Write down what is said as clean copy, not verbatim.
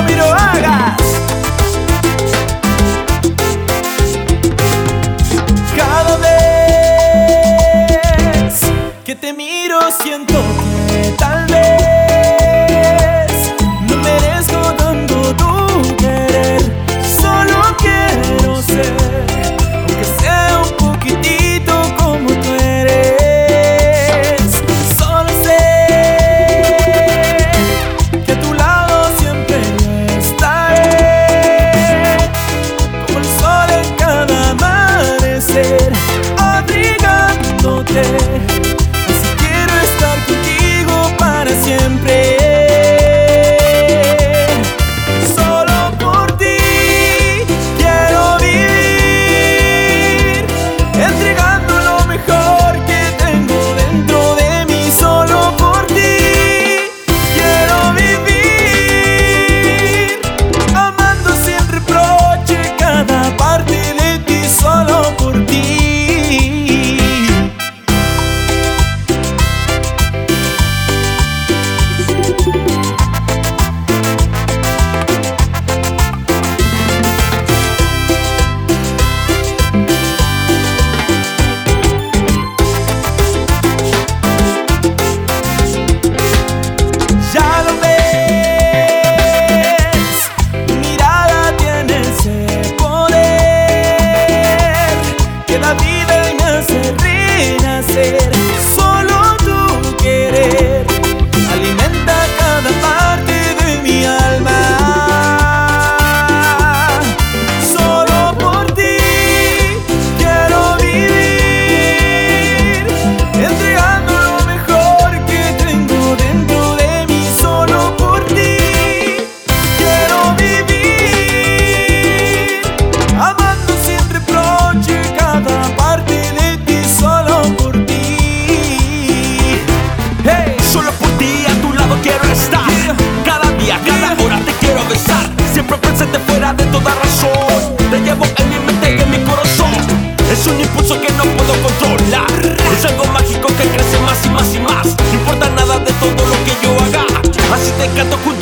mami, no hagas. Cada vez que te miro siento que tal vez no merezco tanto tu querer. Solo quiero ser, aunque sea un poquitito como tú eres. Solo sé que a tu lado siempre yo estaré, como el sol en cada amanecer, abrigándote. Así quiero estar contigo para siempre. Solo por ti quiero vivir, entregando lo mejor que tengo dentro de mí. Solo por ti quiero vivir, amando sin reproche cada parte de ti. Solo por ti. Ya lo ves, mi mirada tiene ese poder que la vida me hace renacer. Solo tu querer alimenta cada parte de mi alma. Solo por ti quiero vivir, entregando lo mejor que tengo dentro de mí. Solo por ti quiero vivir, amando sin reproche cada parte de ti. Solo por ti. Hey, Solo por ti a tu lado quiero estar. Cada día, cada hora te quiero besar. Siempre presente fuera de toda razón. Te llevo en mi mente y en mi corazón. Es un impulso que no puedo controlar. Es algo mágico que crece más y más y más. No importa nada de todo lo que yo haga. Así te canto junto